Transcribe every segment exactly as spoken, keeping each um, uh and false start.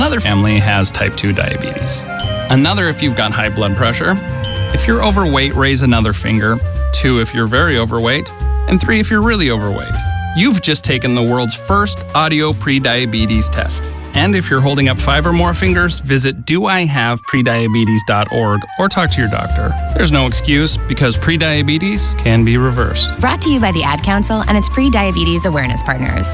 Another family has type two diabetes. Another if you've got high blood pressure. If you're overweight, raise another finger. Two if you're very overweight. And three if you're really overweight. You've just taken the world's first audio pre-diabetes test. And if you're holding up five or more fingers, visit do I have prediabetes dot org or talk to your doctor. There's no excuse because prediabetes can be reversed. Brought to you by the Ad Council and its pre-diabetes awareness partners.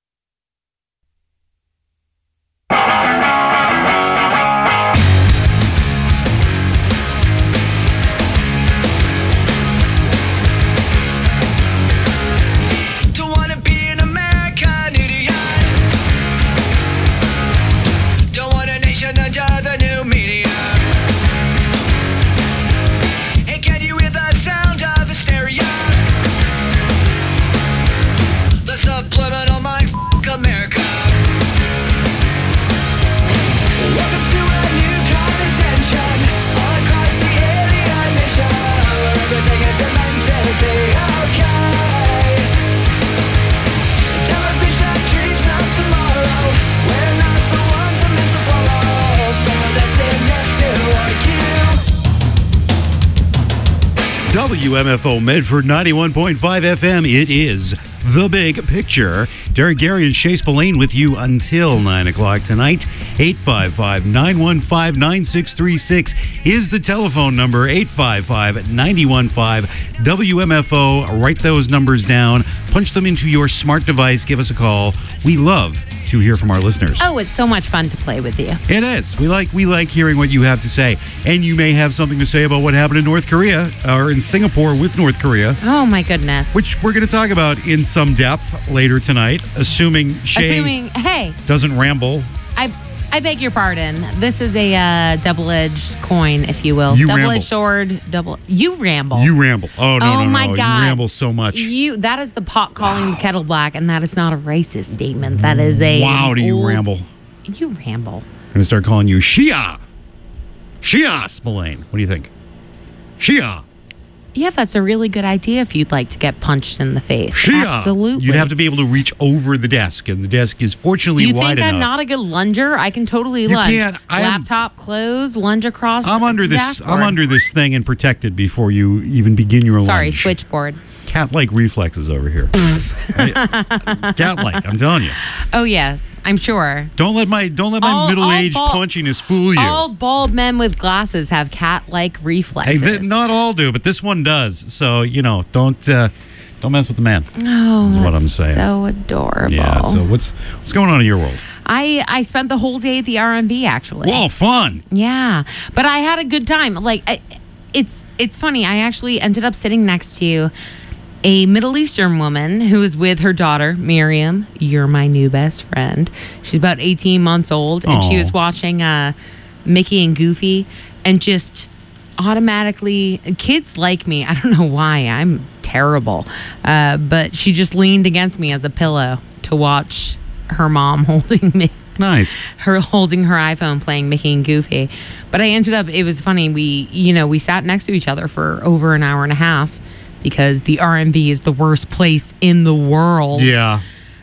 W M F O Medford ninety-one point five F M. It is The Big Picture. Derek Gary and Shay Spillane with you until nine o'clock tonight. eight five five, nine one five, nine six three six is the telephone number. eight five five, nine one five, W M F O. Write those numbers down. Punch them into your smart device. Give us a call. We love to hear from our listeners. Oh, it's so much fun to play with you. It is. We like we like hearing what you have to say. And you may have something to say about what happened in North Korea or in Singapore with North Korea. Oh, my goodness. Which we're going to talk about in some depth later tonight, assuming Shay Assuming, hey, doesn't ramble. I I beg your pardon. This is a uh, double-edged coin, if you will. You double-edged ramble. sword, double... You ramble. You ramble. Oh, no, oh, no, no. my no. God. You ramble so much. You That is the pot calling the kettle black, and that is not a racist statement. That is a... Wow, do you old- ramble. You ramble. I'm going to start calling you Shia. Shia Spillane. What do you think? Shia. Yeah, that's a really good idea if you'd like to get punched in the face. Shia. Absolutely. You'd have to be able to reach over the desk, and the desk is fortunately You wide think I'm enough. not a good lunger? I can totally You lunge. can't. I am- Laptop close, lunge across. I'm under this. dashboard. I'm under this thing and protected before you even begin your Sorry, lunge. switchboard. Cat-like reflexes over here. I- Cat-like. I'm telling you. Oh yes, I'm sure. Don't let my don't let my All- middle-aged all bald- punchiness fool you. All bald men with glasses have cat-like Hey, reflexes. th- not all do, but this one does. So you know, don't uh, don't mess with the man. oh, is what that's I'm saying. So adorable. Yeah. So what's what's going on in your world? I I spent the whole day at the R and B actually. Whoa, fun! Yeah, but I had a good time. Like, I, it's it's funny. I actually ended up sitting next to a Middle Eastern woman who is with her daughter, Miriam. You're my new best friend. She's about eighteen months old, and she Aw. was watching uh, Mickey and Goofy, and just automatically, kids like me. I don't know why. I'm terrible, uh, but she just leaned against me as a pillow to watch her mom holding me. Nice. Her holding her iPhone playing Mickey and Goofy. But I ended up, it was funny, we, you know, we sat next to each other for over an hour and a half because the R and B is the worst place in the world. Yeah.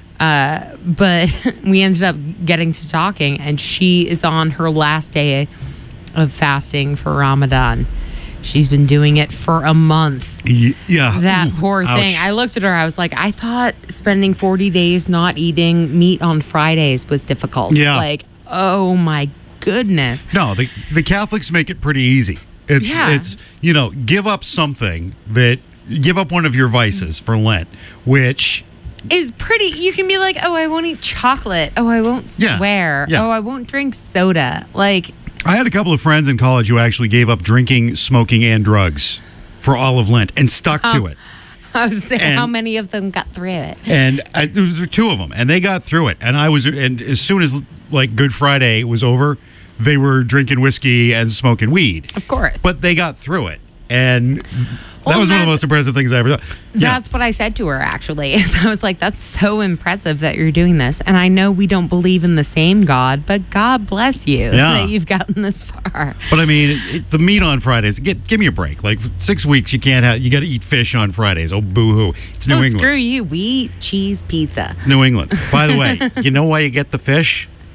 Uh, but we ended up getting to talking, and she is on her last day of fasting for Ramadan. She's been doing it for a month. Y- yeah. That Ooh, poor thing. ouch. I looked at her. I was like, I thought spending forty days not eating meat on Fridays was difficult. Yeah. Like, oh my goodness. No, the the Catholics make it pretty easy. It's Yeah. it's you know, give up something that give up one of your vices for Lent, which Is pretty. You can be like, oh, I won't eat chocolate. Oh, I won't Yeah. swear. Yeah. Oh, I won't drink soda. Like, I had a couple of friends in college who actually gave up drinking, smoking, and drugs for all of Lent and stuck to it. I was saying, And- how many of them got through it? And I, there was two of them, and they got through it. And I was, and as soon as like Good Friday was over, they were drinking whiskey and smoking weed. Of course. But they got through it, and that Well, was one of the that's- most impressive things I ever done. Yeah. That's what I said to her, actually. Is I was like, that's so impressive that you're doing this. And I know we don't believe in the same God, but God bless you Yeah. that you've gotten this far. But I mean, it, it- the meat on Fridays. Get, give me a break. Like for six weeks, you can't have. You got to eat fish on Fridays. Oh, boo hoo! It's New Oh, England. screw you. We eat cheese pizza. It's New England. By the way, you know why you get the fish?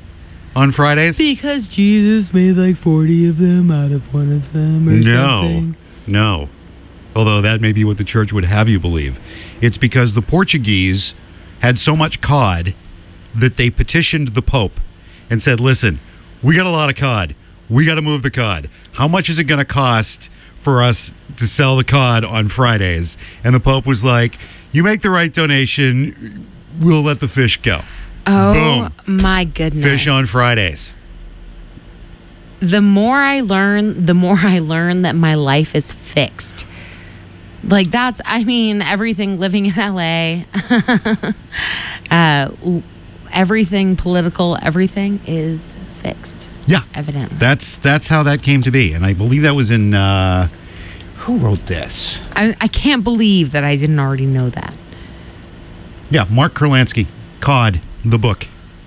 on Fridays? Because Jesus made like forty of them out of one of them or No, something. no. Although that may be what the church would have you believe. It's because the Portuguese had so much cod that they petitioned the Pope and said, listen, we got a lot of cod. We got to move the cod. How much is it going to cost for us to sell the cod on Fridays? And the Pope was like, you make the right donation, we'll let the fish go. Oh, Boom. my goodness. Fish on Fridays. The more I learn, the more I learn that my life is fixed. Like that's, I mean, everything living in L A, uh, everything political, everything is fixed. Yeah. Evidently. That's that's how that came to be. And I believe that was in, uh, who wrote this? I, I can't believe that I didn't already know that. Yeah, Mark Kurlansky, Cod, the book.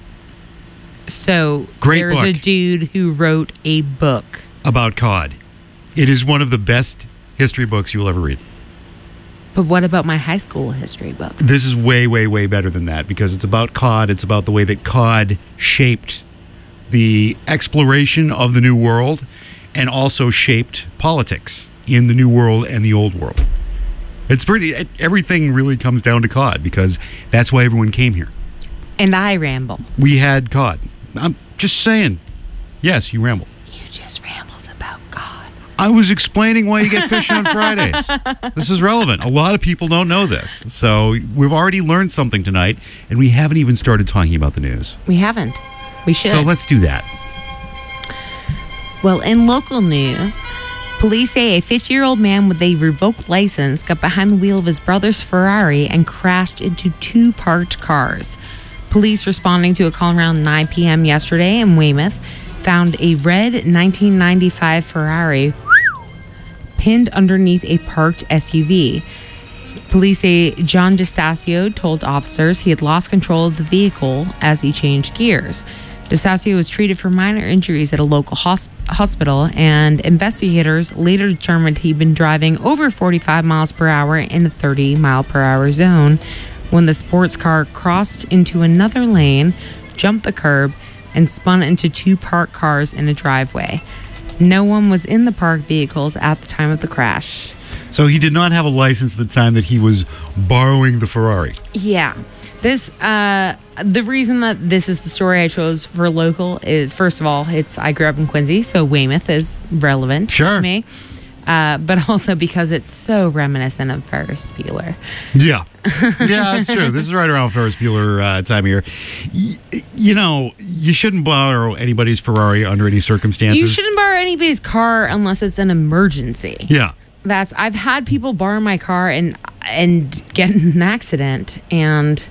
So Great there's book. a dude who wrote a book. About cod. It is one of the best history books you will ever read. But what about my high school history book? This is way, way, way better than that because it's about cod. It's about the way that cod shaped the exploration of the New World and also shaped politics in the New World and the Old World. It's pretty, everything really comes down to cod because that's why everyone came here. And I ramble. We had cod. I'm just saying. Yes, you ramble. You just rambled about God. I was explaining why you get fish on Fridays. This is relevant. A lot of people don't know this. So we've already learned something tonight, and we haven't even started talking about the news. We haven't. We should. So let's do that. Well, in local news, police say a fifty-year-old man with a revoked license got behind the wheel of his brother's Ferrari and crashed into two parked cars. Police responding to a call around nine p.m. yesterday in Weymouth found a red nineteen ninety-five Ferrari pinned underneath a parked S U V. Police say John DeStasio told officers he had lost control of the vehicle as he changed gears. DeStasio was treated for minor injuries at a local hosp- hospital, and investigators later determined he'd been driving over forty-five miles per hour in a thirty mile per hour zone when the sports car crossed into another lane, jumped the curb, and spun into two parked cars in a driveway. No one was in the parked vehicles at the time of the crash. So he did not have a license at the time that he was borrowing the Ferrari. Yeah. This, uh, the reason that this is the story I chose for local is, first of all, it's I grew up in Quincy, so Weymouth is relevant Sure. to me. Uh, but also because it's so reminiscent of Ferris Bueller. Yeah. Yeah, that's true. This is right around Ferris Bueller uh, time of year. Y- you know, you shouldn't borrow anybody's Ferrari under any circumstances. You shouldn't borrow anybody's car unless it's an emergency. Yeah. That's I've had people borrow my car and and get in an accident, and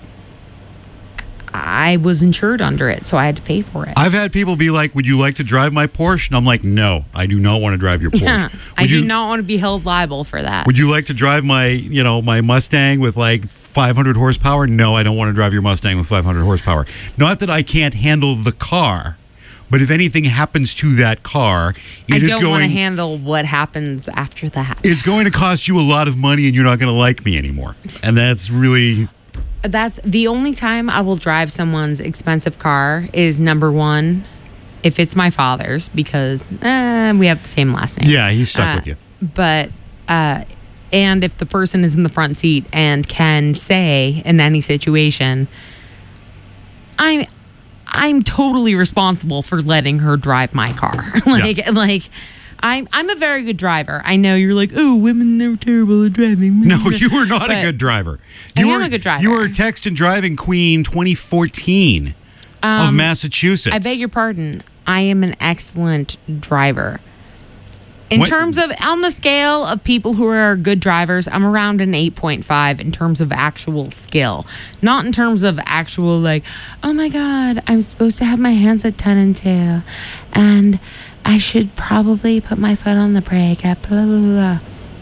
I was insured under it, so I had to pay for it. I've had people be like, would you like to drive my Porsche? And I'm like, no, I do not want to drive your Porsche. Yeah, I Would do you- not want to be held liable for that. Would you like to drive my, you know, my Mustang with like five hundred horsepower? No, I don't want to drive your Mustang with five hundred horsepower. Not that I can't handle the car, but if anything happens to that car, it I is don't going want to handle what happens after that. it's going to cost you a lot of money and you're not going to like me anymore. And that's really That's the only time I will drive someone's expensive car is number one, if it's my father's, because eh, we have the same last name. yeah, he's stuck Uh, with you. But, uh, and if the person is in the front seat and can say in any situation, I'm, I'm totally responsible for letting her drive my car. like, Yeah. like, I'm, I'm a very good driver. I know you're like, oh, women, they're terrible at driving. No, you were not a But good driver. I You am were a good driver. You were text and driving queen twenty fourteen of Massachusetts. I beg your pardon. I am an excellent driver. In What- terms of, on the scale of people who are good drivers, I'm around an eight point five in terms of actual skill. Not in terms of actual, like, oh my God, I'm supposed to have my hands at ten and two. And I should probably put my foot on the brake at blah, blah, blah.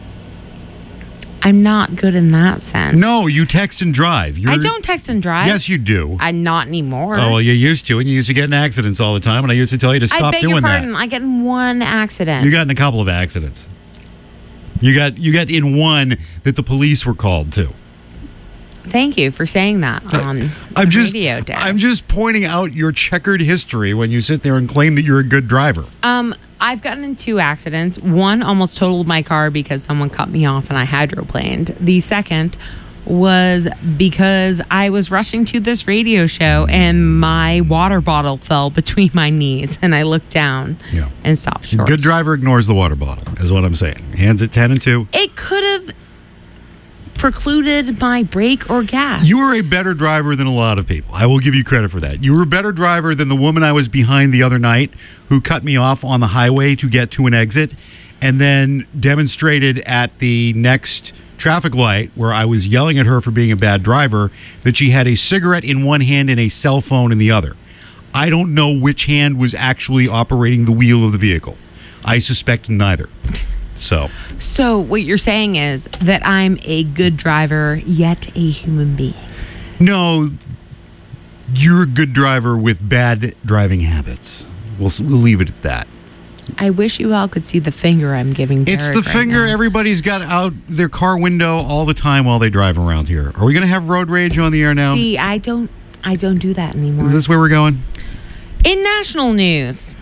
I'm not good in that sense. No, you text and drive. You're, I don't text and drive. Yes, you do. I'm not anymore. Oh, well, you used to, and you used to get in accidents all the time, and I used to tell you to I stop beg doing your that. pardon. I get in one accident. You got in a couple of accidents. You got you got in one that the police were called to. Thank you for saying that on I'm the just, radio, Derek. I'm just pointing out your checkered history when you sit there and claim that you're a good driver. Um, I've gotten in two accidents. One almost totaled my car because someone cut me off and I hydroplaned. The second was because I was rushing to this radio show and my water bottle fell between my knees and I looked down Yeah. and stopped short. Good driver ignores the water bottle, is what I'm saying. Hands at ten and two. It could have precluded my brake or gas. You were a better driver than a lot of people. I will give you credit for that. You were a better driver than the woman I was behind the other night who cut me off on the highway to get to an exit and then demonstrated at the next traffic light where I was yelling at her for being a bad driver that she had a cigarette in one hand and a cell phone in the other. I don't know which hand was actually operating the wheel of the vehicle. I suspect neither. So, So what you're saying is that I'm a good driver, yet a human being. no, you're a good driver with bad driving habits. We'll, we'll leave it at that. I wish you all could see the finger I'm giving Derek It's the right finger now. everybody's got out their car window all the time while they drive around here. Are we going to have road rage on the air now? See, I don't, I don't do that anymore. Is this where we're going? In national news,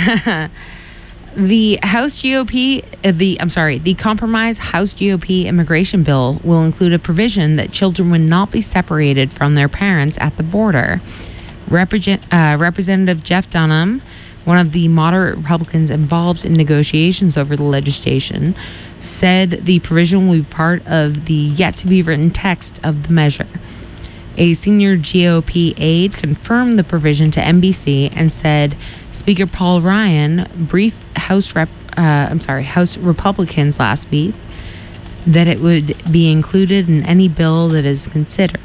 the House G O P, uh, the I'm sorry, the compromise House G O P immigration bill will include a provision that children would not be separated from their parents at the border. Represent, uh, Representative Jeff Dunham, one of the moderate Republicans involved in negotiations over the legislation, said the provision will be part of the yet-to-be-written text of the measure. A senior G O P aide confirmed the provision to N B C and said Speaker Paul Ryan briefed House Rep, uh, I'm sorry, House Republicans last week that it would be included in any bill that is considered.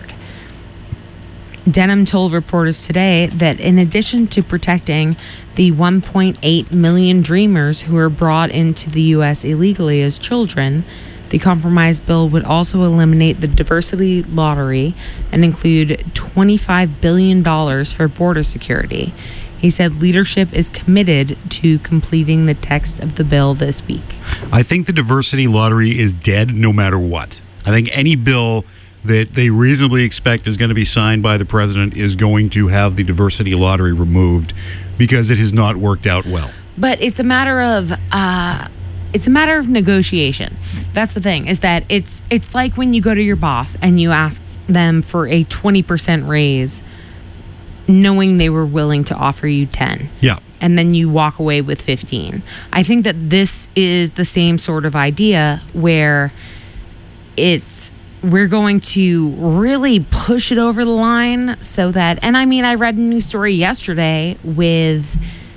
Denham told reporters today that in addition to protecting the one point eight million Dreamers who were brought into the U S illegally as children, the compromise bill would also eliminate the diversity lottery and include twenty-five billion dollars for border security. He said leadership is committed to completing the text of the bill this week. I think the diversity lottery is dead no matter what. I think any bill that they reasonably expect is going to be signed by the president is going to have the diversity lottery removed because it has not worked out well. But it's a matter of uh, it's a matter of negotiation. That's the thing, is that it's it's like when you go to your boss and you ask them for a twenty percent raise, knowing they were willing to offer you ten. Yeah. And then you walk away with fifteen. I think that this is the same sort of idea where it's we're going to really push it over the line so that, and I mean, I read a news story yesterday with,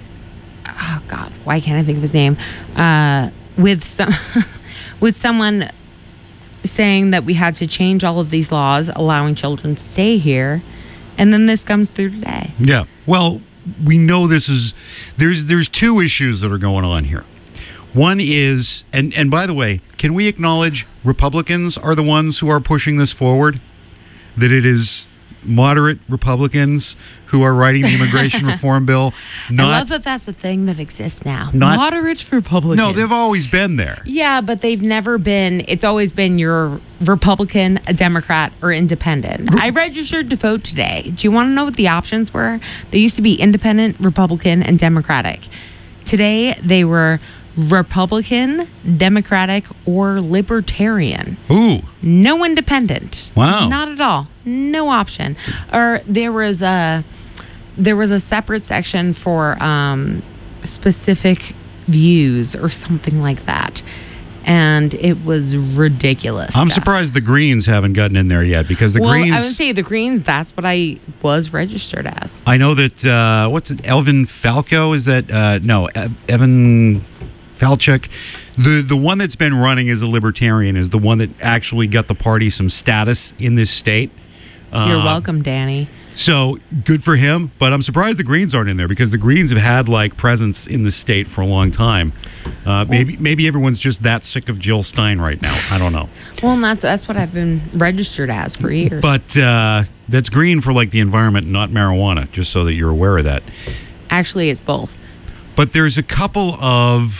oh God, why can't I think of his name? Uh, with some, with someone saying that we had to change all of these laws, allowing children to stay here. And then this comes through today. Yeah. Well, we know this is, there's, there's two issues that are going on here. One is, and, and by the way, can we acknowledge Republicans are the ones who are pushing this forward? That it is moderate Republicans who are writing the immigration reform bill. Not, I love that that's a thing that exists now. Not- Moderate Republicans. No, they've always been there. Yeah, but they've never been, it's always been you're Republican, a Democrat, or independent. I registered to vote today. Do you want to know what the options were? They used to be independent, Republican, and Democratic. Today, they were Republican, Democratic, or Libertarian. Ooh. No independent. Wow. Not at all. No option. Or there was a there was a separate section for um, specific views or something like that. And it was ridiculous. I'm stuff. surprised the Greens haven't gotten in there yet because the well, Greens. I would say the Greens, that's what I was registered as. I know that, uh, what's it, Elvin Falco? Is that, uh, no, Ev- Evan Falchuk. The, the one that's been running as a libertarian is the one that actually got the party some status in this state. You're Uh, welcome, Danny. So good for him, but I'm surprised the Greens aren't in there because the Greens have had like presence in the state for a long time. Uh, maybe maybe everyone's just that sick of Jill Stein right now. I don't know. Well, and that's that's what I've been registered as for years. But uh, that's green for like the environment, not marijuana, just so that you're aware of that. Actually, it's both. But there's a couple of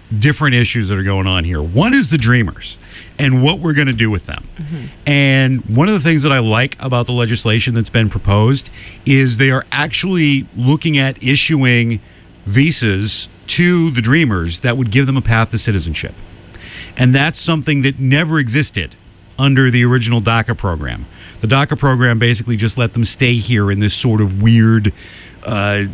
different issues that are going on here. One is the Dreamers and what we're going to do with them. Mm-hmm. And one of the things that I like about the legislation that's been proposed is they are actually looking at issuing visas to the Dreamers that would give them a path to citizenship. And that's something that never existed under the original DACA program. The DACA program basically just let them stay here in this sort of weird uh,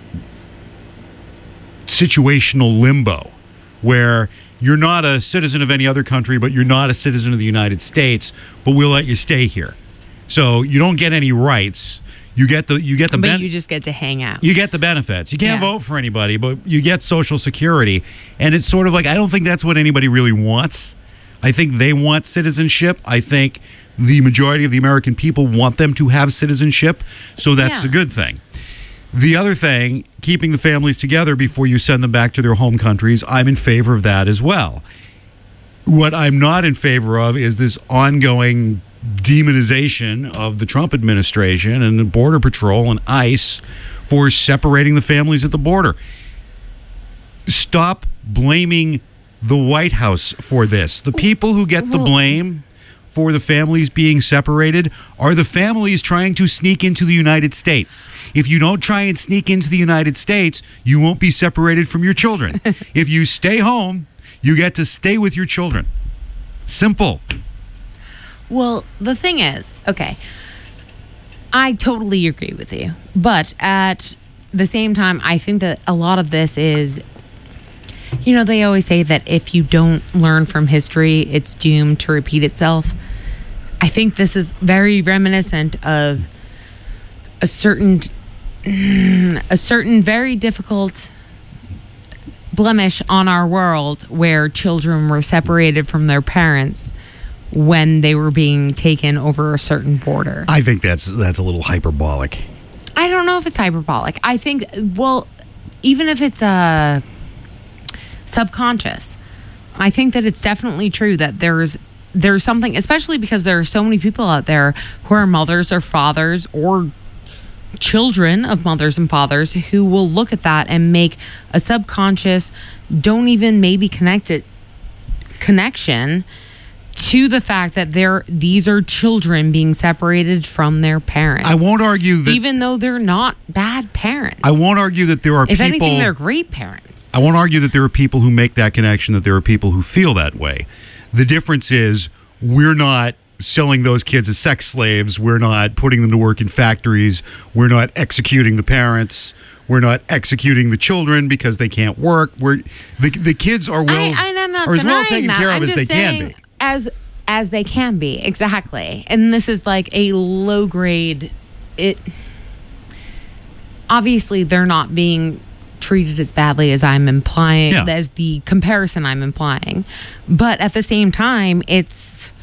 situational limbo where you're not a citizen of any other country, but you're not a citizen of the United States, but we'll let you stay here. So you don't get any rights. You get the you get the but ben- you just get to hang out. You get the benefits. You can't Yeah. vote for anybody, but you get Social Security. And it's sort of like, I don't think that's what anybody really wants. I think they want citizenship. I think the majority of the American people want them to have citizenship. So that's Yeah. a good thing. The other thing, keeping the families together before you send them back to their home countries, I'm in favor of that as well. What I'm not in favor of is this ongoing demonization of the Trump administration and the Border Patrol and ICE for separating the families at the border. Stop blaming the White House for this. The people who get the blame for the families being separated are the families trying to sneak into the United States. If you don't try and sneak into the United States, you won't be separated from your children. If you stay home, you get to stay with your children. Simple. Well, the thing is, okay, I totally agree with you. But at the same time, I think that a lot of this is, you know, they always say that if you don't learn from history, it's doomed to repeat itself. I think this is very reminiscent of a certain, a certain very difficult blemish on our world where children were separated from their parents when they were being taken over a certain border. I think that's that's a little hyperbolic. I don't know if it's hyperbolic. I think, well, even if it's a subconscious, I think that it's definitely true that there's there's something, especially because there are so many people out there who are mothers or fathers or children of mothers and fathers who will look at that and make a subconscious, don't even maybe connect it connection to the fact that they're these are children being separated from their parents. I won't argue that even though they're not bad parents. I won't argue that there are if people anything, they're great parents. I won't argue that there are people who make that connection, that there are people who feel that way. The difference is we're not selling those kids as sex slaves. We're not putting them to work in factories. We're not executing the parents. We're not executing the children because they can't work. We're the the kids are well I, I'm not are as well denying taken that. care of I'm as they just can saying be. As as they can be, exactly. And this is like a low grade. It obviously they're not being treated as badly as I'm implying, Yeah. as the comparison I'm implying. But at the same time, it's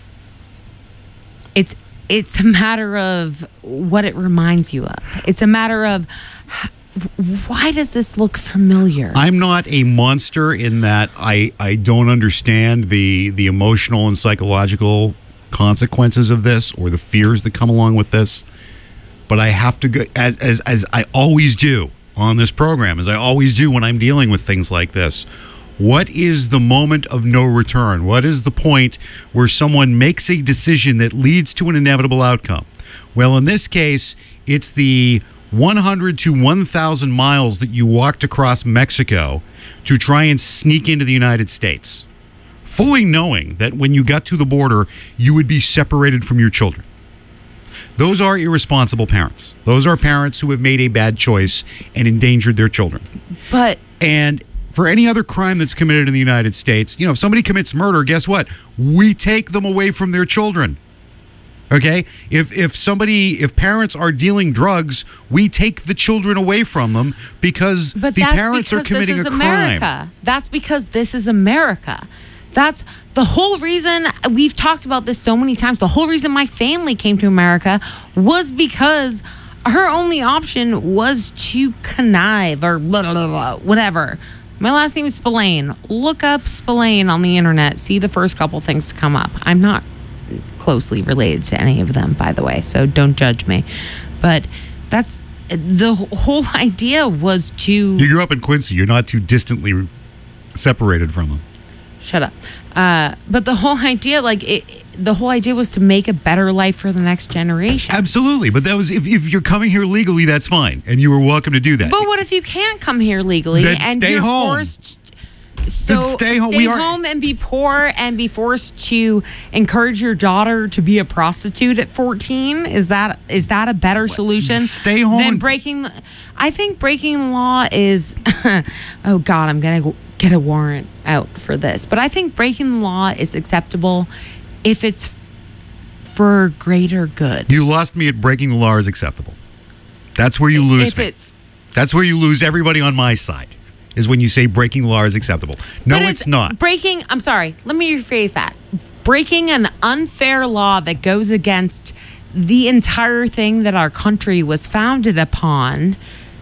it's it's a matter of what it reminds you of. It's a matter of h- why does this look familiar? I'm not a monster in that I, I don't understand the the emotional and psychological consequences of this or the fears that come along with this. But I have to go, as as as I always do on this program, as I always do when I'm dealing with things like this. What is the moment of no return? What is the point where someone makes a decision that leads to an inevitable outcome? Well, in this case, it's the one hundred to one thousand miles that you walked across Mexico to try and sneak into the United States, fully knowing that when you got to the border, you would be separated from your children. Those are irresponsible parents. Those are parents who have made a bad choice and endangered their children. But And for any other crime that's committed in the United States, you know, if somebody commits murder, guess what? We take them away from their children. Okay? If if somebody, if parents are dealing drugs, we take the children away from them because But the that's parents are because committing this a is crime. America. That's because this is America. That's the whole reason we've talked about this so many times. The whole reason my family came to America was because her only option was to connive or blah, blah, blah, blah, whatever. My last name is Spillane. Look up Spillane on the internet. See the first couple things come up. I'm not closely related to any of them, by the way, so don't judge me. But that's the whole idea was to... You grew up in Quincy. You're not too distantly separated from them. Shut up. Uh, but the whole idea, like, it, the whole idea was to make a better life for the next generation. Absolutely. But that was, if, if you're coming here legally, that's fine. And you were welcome to do that. But what if you can't come here legally Then and stay you're home. forced? So Then stay home. Stay We are- home and be poor and be forced to encourage your daughter to be a prostitute at fourteen. Is that is that a better solution? Stay home. Than breaking. The, I think breaking the law is. Oh God, I'm gonna go get a warrant out for this. But I think breaking the law is acceptable if it's for greater good. You lost me at breaking the law is acceptable. That's where you lose If me. it's That's where you lose everybody on my side, is when you say breaking the law is acceptable. No, But it's, not. Breaking, I'm sorry, let me rephrase that. Breaking an unfair law that goes against the entire thing that our country was founded upon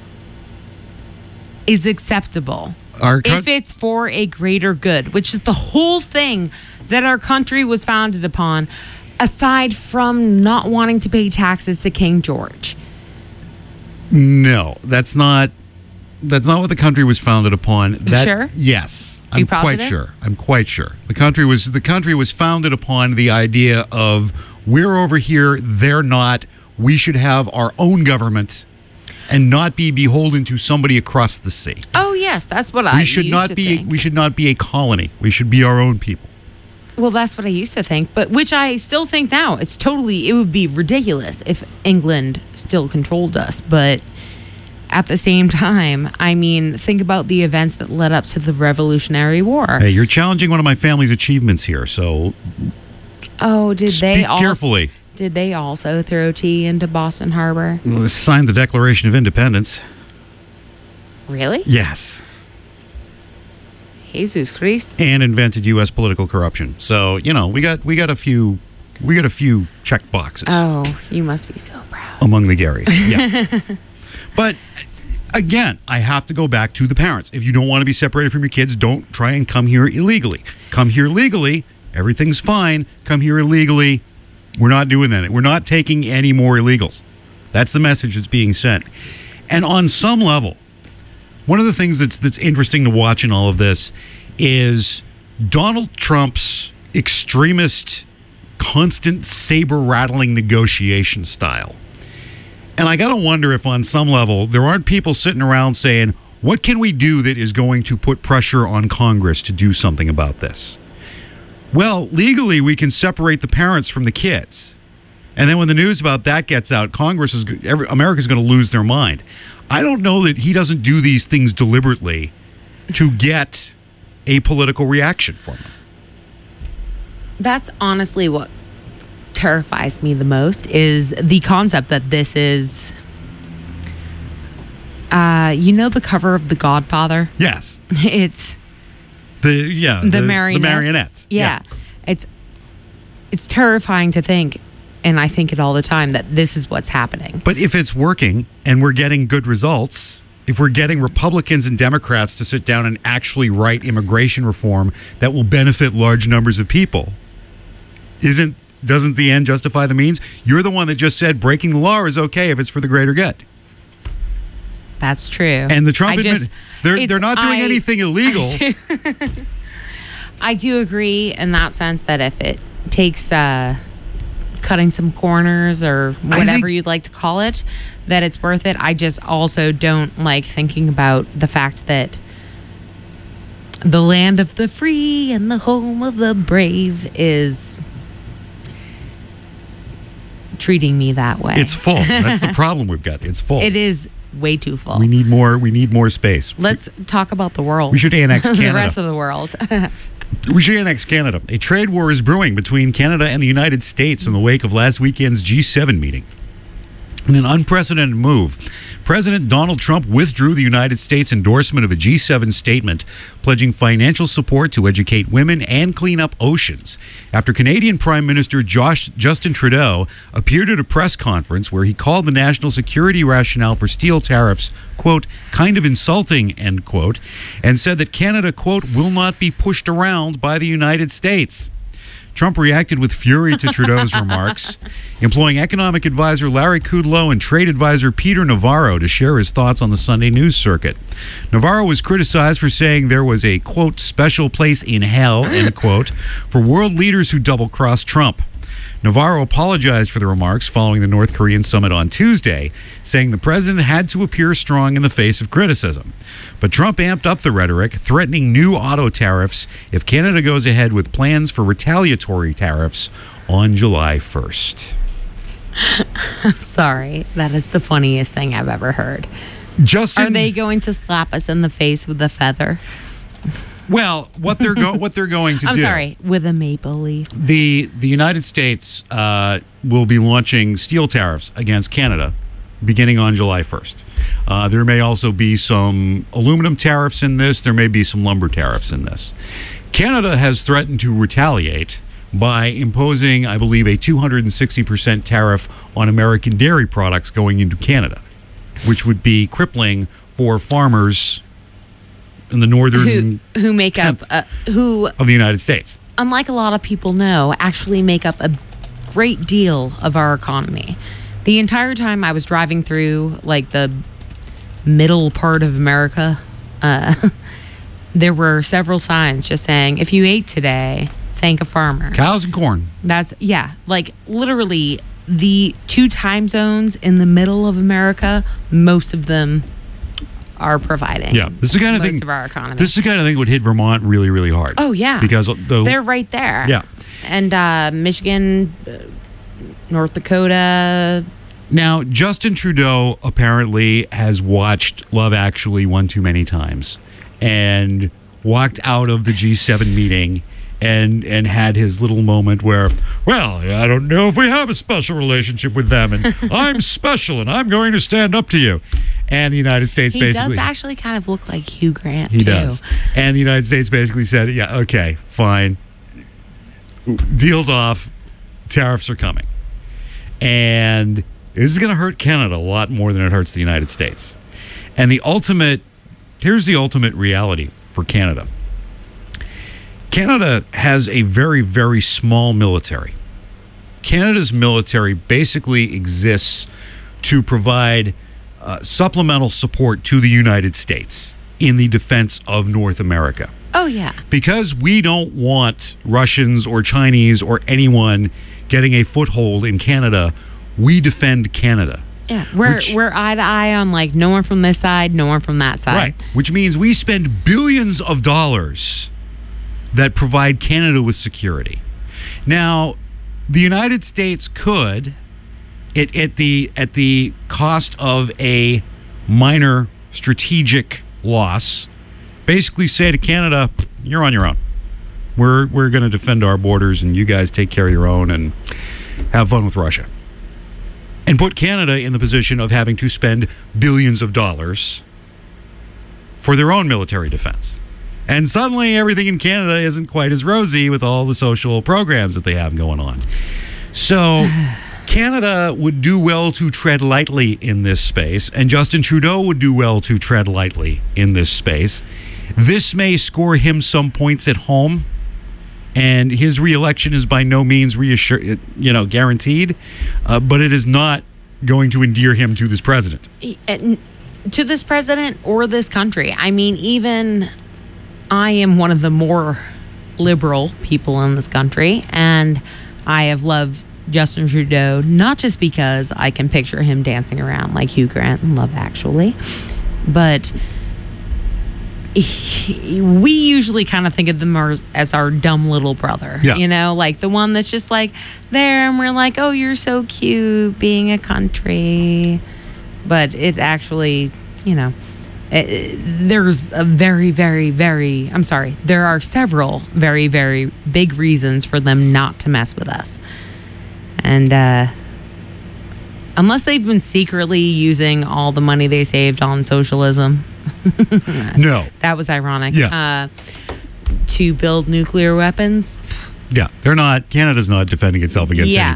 is acceptable. Our coun- if it's for a greater good, which is the whole thing that our country was founded upon, aside from not wanting to pay taxes to King George. No, that's not. That's not what the country was founded upon. That, sure? Yes, Are you I'm quite positive? sure. I'm quite sure. The country was the country was founded upon the idea of we're over here, they're not. We should have our own government and not be beholden to somebody across the sea. Oh yes, that's what I We should used not to be. think. We should not be a colony. We should be our own people. Well, that's what I used to think, but which I still think now. It's totally, it would be ridiculous if England still controlled us. But at the same time, I mean, think about the events that led up to the Revolutionary War. Hey, you're challenging one of my family's achievements here, so Oh, did they speak also, carefully. Did they also throw tea into Boston Harbor? Signed the Declaration of Independence. Really? Yes. Jesus Christ. And invented U S political corruption. So, you know, we got we got a few we got a few check boxes Oh, you must be so proud. among the Garys. Yeah. But again, I have to go back to the parents. If you don't want to be separated from your kids, don't try and come here illegally. Come here legally, everything's fine. Come here illegally, we're not doing that. We're not taking any more illegals. That's the message that's being sent. And on some level, one of the things that's that's interesting to watch in all of this is Donald Trump's extremist, constant saber-rattling negotiation style. And I got to wonder if on some level there aren't people sitting around saying, what can we do that is going to put pressure on Congress to do something about this? Well, legally, we can separate the parents from the kids. And then when the news about that gets out, Congress is, every, America's going to lose their mind. I don't know that he doesn't do these things deliberately to get a political reaction from them. That's honestly what terrifies me the most, is the concept that this is uh you know the cover of The Godfather? Yes. It's The yeah, the, the marionettes. The marionettes. Yeah. It's it's terrifying to think, and I think it all the time, that this is what's happening. But if it's working and we're getting good results, if we're getting Republicans and Democrats to sit down and actually write immigration reform that will benefit large numbers of people, isn't doesn't the end justify the means? You're the one that just said breaking the law is okay if it's for the greater good. That's true. And the Trump I just- admin, they're it's- they're not doing I- anything illegal. I do, I do agree in that sense that if it takes uh, cutting some corners or whatever think- you'd like to call it, that it's worth it. I just also don't like thinking about the fact that the land of the free and the home of the brave is treating me that way. It's full. That's the problem we've got. It's full. It is way too full. We need more. We need more space. Let's talk about the world. We should annex the Canada. rest of the world. We should annex Canada. A trade war is brewing between Canada and the United States in the wake of last weekend's G seven meeting. In an unprecedented move, President Donald Trump withdrew the United States' endorsement of a G seven statement pledging financial support to educate women and clean up oceans after Canadian Prime Minister Josh, Justin Trudeau appeared at a press conference where he called the national security rationale for steel tariffs, quote, kind of insulting, end quote, and said that Canada, quote, will not be pushed around by the United States. Trump reacted with fury to Trudeau's remarks, employing economic advisor Larry Kudlow and trade advisor Peter Navarro to share his thoughts on the Sunday news circuit. Navarro was criticized for saying there was a, quote, special place in hell, end quote, for world leaders who double-crossed Trump. Navarro apologized for the remarks following the North Korean summit on Tuesday, saying the president had to appear strong in the face of criticism. But Trump amped up the rhetoric, threatening new auto tariffs if Canada goes ahead with plans for retaliatory tariffs on July first. Sorry, that is the funniest thing I've ever heard. Justin, Are they going to slap us in the face with a feather? Well, what they're go- what they're going to I'm do. sorry, with a maple leaf. The the United States uh, will be launching steel tariffs against Canada beginning on July first. Uh, there may also be some aluminum tariffs in this. There may be some lumber tariffs in this. Canada has threatened to retaliate by imposing, I believe, a two hundred sixty percent tariff on American dairy products going into Canada, which would be crippling for farmers in the northern Who, who make up, uh, who, of the United States. unlike a lot of people know, actually make up a great deal of our economy. The entire time I was driving through, like, the middle part of America, uh, there were several signs just saying, if you ate today, thank a farmer. Cows and corn. That's, yeah, like, literally the two time zones in the middle of America, most of them are providing. Yeah, this is the kind of most thing. of our economy. This is the kind of thing that would hit Vermont really, really hard. Oh yeah, because the, they're right there. Yeah, and uh, Michigan, uh, North Dakota. Now, Justin Trudeau apparently has watched Love Actually one too many times and walked out of the G seven meeting and and had his little moment where, well, I don't know if we have a special relationship with them, and I'm special, and I'm going to stand up to you. And the United States he basically... does actually kind of look like Hugh Grant, He too. does. And the United States basically said, yeah, okay, fine. Deal's off. Tariffs are coming. And this is going to hurt Canada a lot more than it hurts the United States. And the ultimate... Here's the ultimate reality for Canada. Canada has a very, very small military. Canada's military basically exists to provide uh, supplemental support to the United States in the defense of North America. Oh, yeah. Because we don't want Russians or Chinese or anyone getting a foothold in Canada, we defend Canada. Yeah, we're, Which- we're eye to eye on, like, no one from this side, no one from that side. Right. Which means we spend billions of dollars that provide Canada with security. Now, the United States could, it, at the at the cost of a minor strategic loss, basically say to Canada, you're on your own. We're we're going to defend our borders, and you guys take care of your own and have fun with Russia. And put Canada in the position of having to spend billions of dollars for their own military defense. And suddenly everything in Canada isn't quite as rosy with all the social programs that they have going on. So Canada would do well to tread lightly in this space, and Justin Trudeau would do well to tread lightly in this space. This may score him some points at home, and his reelection is by no means reassure, you know, guaranteed, uh, but it is not going to endear him to this president. To this president or this country. I mean, even I am one of the more liberal people in this country, and I have loved Justin Trudeau, not just because I can picture him dancing around like Hugh Grant in Love Actually, but he, we usually kind of think of them as, as our dumb little brother, Yeah. you know, like the one that's just like there, and we're like, oh, you're so cute being a country. But it actually, you know, it, there's a very, very, very, I'm sorry, there are several very, very big reasons for them not to mess with us. And uh, unless they've been secretly using all the money they saved on socialism. No. That was ironic. Yeah. Uh, to build nuclear weapons. Yeah, they're not, Canada's not defending itself against yeah. anybody.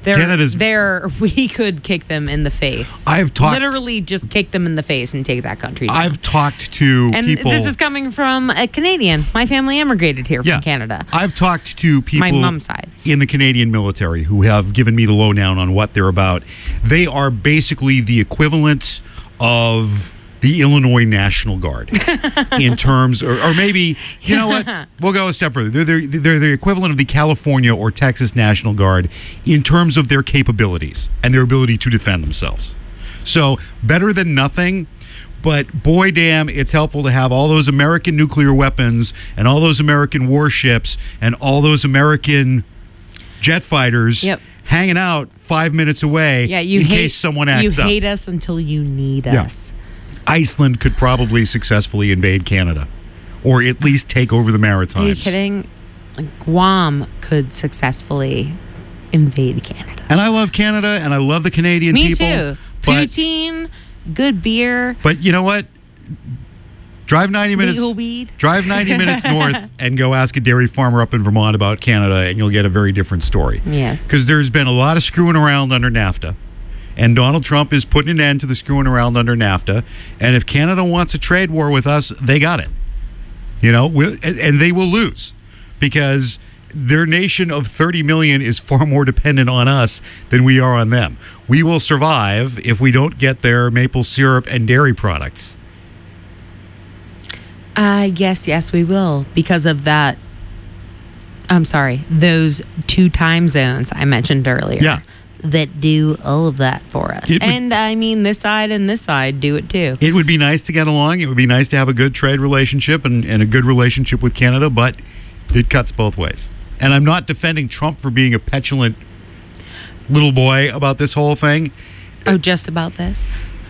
They're, Canada's- they're, we could kick them in the face. I've talked- Literally just kick them in the face and take that country down. I've talked to and people. this is coming from a Canadian. My family immigrated here yeah, from Canada. I've talked to people My mom's side. in the Canadian military who have given me the lowdown on what they're about. They are basically the equivalent of the Illinois National Guard in terms, or, or maybe, you know what, we'll go a step further. They're, they're, they're the equivalent of the California or Texas National Guard in terms of their capabilities and their ability to defend themselves. So better than nothing, but boy damn, it's helpful to have all those American nuclear weapons and all those American warships and all those American jet fighters Yep. hanging out five minutes away Yeah, you in hate, case someone acts You up. hate us until you need Yeah. us. Iceland could probably successfully invade Canada, or at least take over the Maritimes. Are you kidding? Like, Guam could successfully invade Canada. And I love Canada, and I love the Canadian Me people. too. But, Poutine, good beer, but you know what? Drive ninety minutes. legal weed. Drive ninety minutes north and go ask a dairy farmer up in Vermont about Canada, and you'll get a very different story. Yes. Because there's been a lot of screwing around under NAFTA. And Donald Trump is putting an end to the screwing around under NAFTA. And if Canada wants a trade war with us, they got it. You know, we'll, and, and they will lose because their nation of thirty million is far more dependent on us than we are on them. We will survive if we don't get their maple syrup and dairy products. Uh, yes, yes, we will. Because of that, I'm sorry, those two time zones I mentioned earlier. Yeah. That do all of that for us. It would- and I mean, this side and this side do it too. It would be nice to get along. It would be nice to have a good trade relationship and, and a good relationship with Canada, but it cuts both ways. And I'm not defending Trump for being a petulant little boy about this whole thing. Oh, just about this?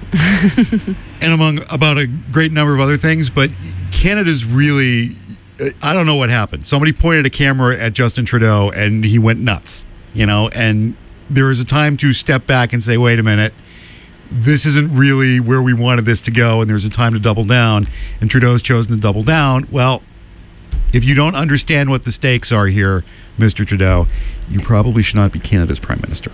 And among about a great number of other things, but Canada's really, I don't know what happened. Somebody pointed a camera at Justin Trudeau and he went nuts, you know, and there is a time to step back and say, wait a minute, this isn't really where we wanted this to go, and there's a time to double down, and Trudeau's chosen to double down. Well, if you don't understand what the stakes are here, Mister Trudeau, you probably should not be Canada's Prime Minister.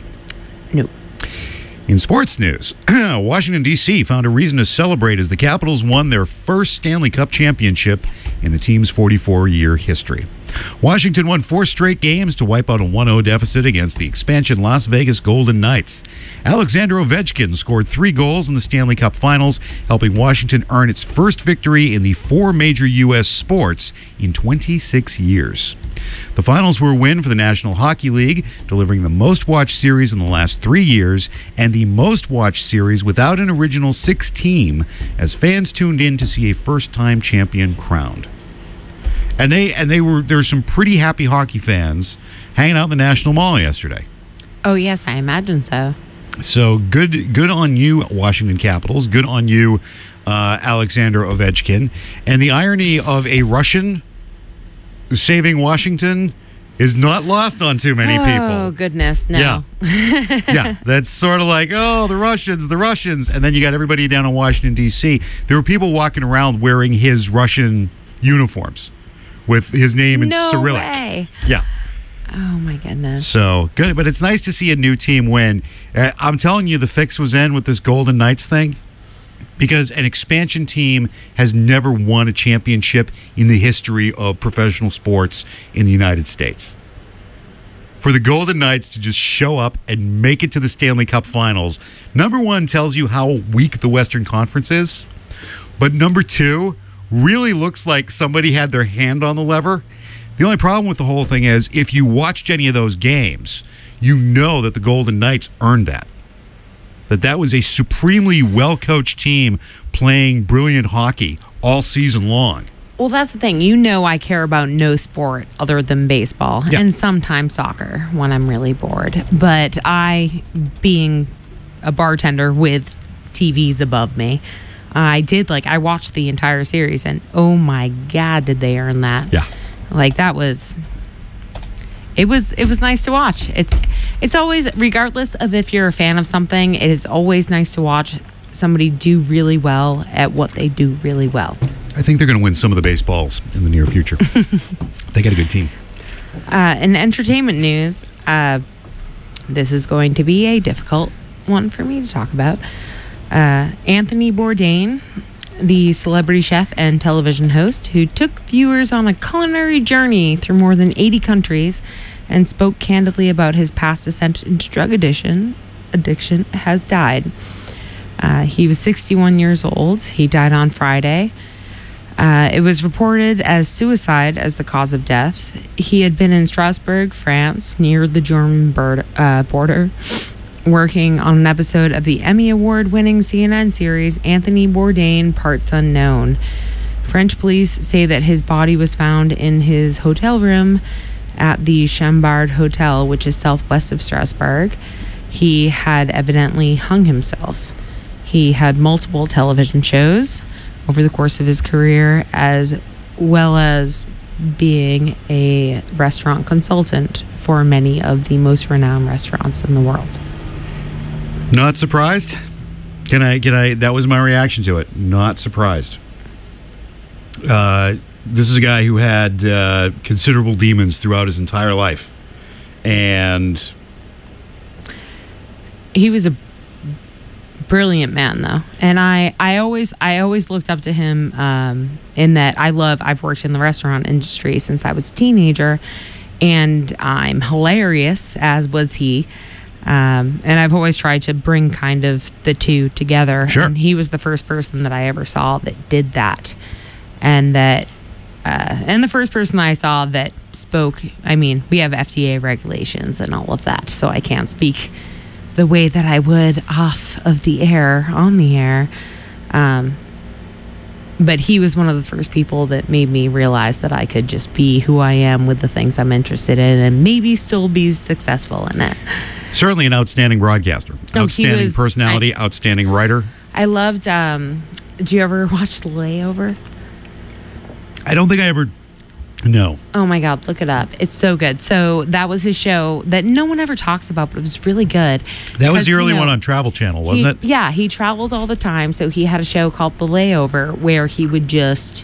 No. In sports news, Washington, D C found a reason to celebrate as the Capitals won their first Stanley Cup championship in the team's forty-four-year history. Washington won four straight games to wipe out a one oh deficit against the expansion Las Vegas Golden Knights. Alexander Ovechkin scored three goals in the Stanley Cup Finals, helping Washington earn its first victory in the four major U S sports in twenty-six years. The finals were a win for the National Hockey League, delivering the most-watched series in the last three years and the most-watched series without an original six team, as fans tuned in to see a first-time champion crowned. And they and they were there were some pretty happy hockey fans hanging out in the National Mall yesterday. Oh, yes, I imagine so. So good good on you, Washington Capitals. Good on you, uh, Alexander Ovechkin. And the irony of a Russian saving Washington is not lost on too many Oh, people. goodness, no. Yeah. Yeah, that's sort of like, oh, the Russians, the Russians. And then you got everybody down in Washington, D C. There were people walking around wearing his Russian uniforms with his name in No Cyrillic. way. Yeah. Oh, my goodness. So good, but it's nice to see a new team win. Uh, I'm telling you, the fix was in with this Golden Knights thing because an expansion team has never won a championship in the history of professional sports in the United States. For the Golden Knights to just show up and make it to the Stanley Cup Finals, number one tells you how weak the Western Conference is, but number two really looks like somebody had their hand on the lever. The only problem with the whole thing is if you watched any of those games, you know that the Golden Knights earned that. That that was a supremely well-coached team playing brilliant hockey all season long. Well, that's the thing. You know I care about no sport other than baseball Yeah. and sometimes soccer when I'm really bored. But I, being a bartender with T Vs above me, I did, like, I watched the entire series, and oh my God, did they earn that. Yeah. Like, that was... It was it was nice to watch. It's it's always, regardless of if you're a fan of something, it is always nice to watch somebody do really well at what they do really well. I think they're going to win some of the baseballs in the near future. They got a good team. Uh, in entertainment news, uh, this is going to be a difficult one for me to talk about. Uh, Anthony Bourdain, the celebrity chef and television host who took viewers on a culinary journey through more than eighty countries and spoke candidly about his past descent into drug addiction, addiction has died. Uh, he was sixty-one years old. He died on Friday. Uh, it was reported as suicide as the cause of death. He had been in Strasbourg, France, near the German bird, uh, border, working on an episode of the Emmy Award-winning C N N series Anthony Bourdain, Parts Unknown. French police say that his body was found in his hotel room at the Chambard Hotel, which is southwest of Strasbourg. He had evidently hung himself. He had multiple television shows over the course of his career, as well as being a restaurant consultant for many of the most renowned restaurants in the world. Not surprised? Can I, can I, that was my reaction to it. Not surprised. Uh, this is a guy who had uh, considerable demons throughout his entire life. And he was a brilliant man, though, and I, I always I always looked up to him um, in that I love I've worked in the restaurant industry since I was a teenager, and I'm hilarious, as was he, um, and I've always tried to bring kind of the two together. Sure. And he was the first person that I ever saw that did that, and that uh, and the first person I saw that spoke. I mean, we have F D A regulations and all of that, so I can't speak the way that I would off of the air, on the air. Um, but he was one of the first people that made me realize that I could just be who I am with the things I'm interested in and maybe still be successful in it. certainly an outstanding broadcaster. Oh, outstanding was- personality, outstanding writer. I loved, um, did you ever watch The Layover? I don't think I ever... No. Oh my God, look it up. It's so good. So that was his show that no one ever talks about, but it was really good. That was Because, the early you know, one on Travel Channel, wasn't he- it? Yeah, he traveled all the time. So he had a show called The Layover where he would just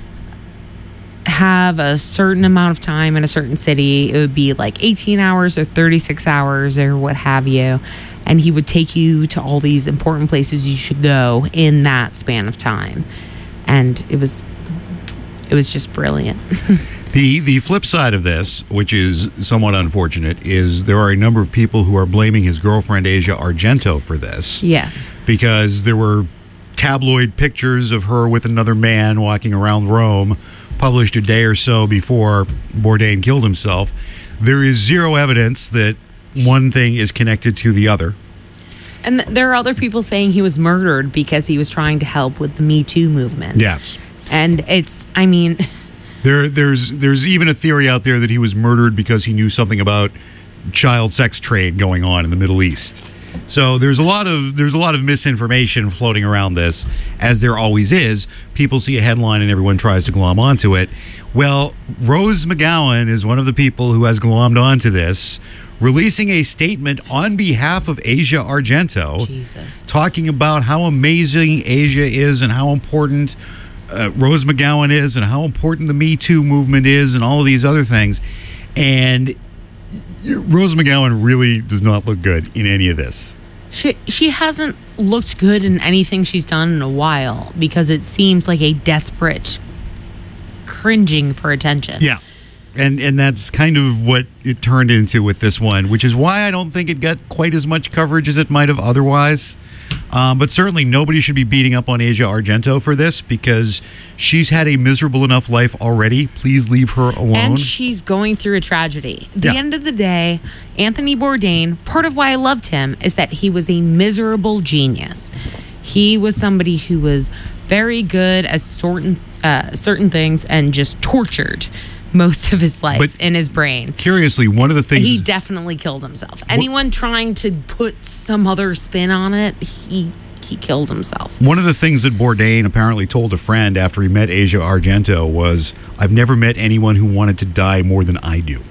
have a certain amount of time in a certain city. It would be like eighteen hours or thirty-six hours or what have you. And he would take you to all these important places you should go in that span of time. And it was it was just brilliant. The the flip side of this, which is somewhat unfortunate, is there are a number of people who are blaming his girlfriend Asia Argento for this. Yes. Because there were tabloid pictures of her with another man walking around Rome, published a day or so before Bourdain killed himself. There is zero evidence that one thing is connected to the other. And th- there are other people saying he was murdered because he was trying to help with the Me Too movement. Yes. And it's, I mean... There, there's there's even a theory out there that he was murdered because he knew something about child sex trade going on in the Middle East. So there's a lot of there's a lot of misinformation floating around this, as there always is. People see a headline and everyone tries to glom onto it. Well, Rose McGowan is one of the people who has glommed onto this, releasing a statement on behalf of Asia Argento, Jesus. talking about how amazing Asia is and how important Uh, Rose McGowan is and how important the Me Too movement is and all of these other things. And Rose McGowan really does not look good in any of this. She she hasn't looked good in anything she's done in a while because it seems like a desperate cringing for attention. Yeah. And and that's kind of what it turned into with this one, which is why I don't think it got quite as much coverage as it might have otherwise. Um, but certainly nobody should be beating up on Asia Argento for this because she's had a miserable enough life already. Please leave her alone. And she's going through a tragedy. At the Yeah. end of the day, Anthony Bourdain, part of why I loved him is that he was a miserable genius. He was somebody who was very good at certain, uh, certain things and just tortured most of his life But in his brain. Curiously, one of the things... He definitely killed himself. Anyone trying to put some other spin on it, he he killed himself. One of the things that Bourdain apparently told a friend after he met Asia Argento was, I've never met anyone who wanted to die more than I do.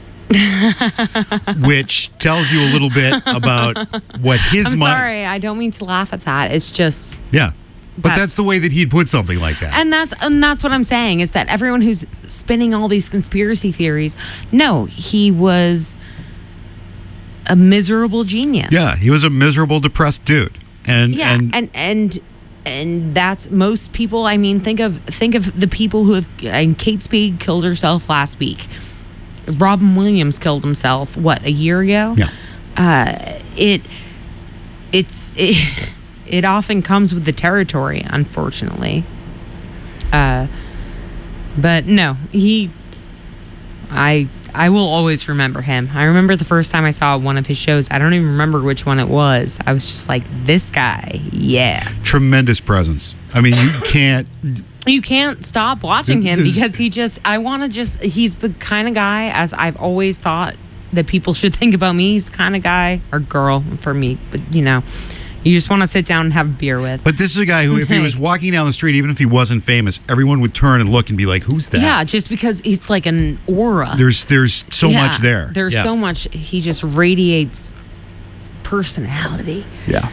Which tells you a little bit about what his I'm mind... sorry, I don't mean to laugh at that. It's just... Yeah. But that's, That's- the way that he'd put something like that. And that's and that's what I'm saying is that everyone who's spinning all these conspiracy theories, no, he was a miserable genius. Yeah, he was a miserable, depressed dude. And Yeah, and, and and and that's most people. I mean, think of think of the people who have. And Kate Spade killed herself last week. Robin Williams killed himself. What, a year ago? yeah. Uh, it it's it, it often comes with the territory, unfortunately. Uh, but no, he. I I will always remember him. I remember the first time I saw one of his shows. I don't even remember which one it was. I was just like, this guy, yeah. Tremendous presence. I mean, you can't. You can't stop watching him There's- because he just, I want to just, he's the kind of guy, as I've always thought that people should think about me. He's the kind of guy, or girl for me, but you know, you just want to sit down and have a beer with. But this is a guy who, if he was walking down the street, even if he wasn't famous, everyone would turn and look and be like, "Who's that?" Yeah, just because it's like an aura. There's there's so Yeah, much there. There's Yeah. so much. He just radiates personality. Yeah.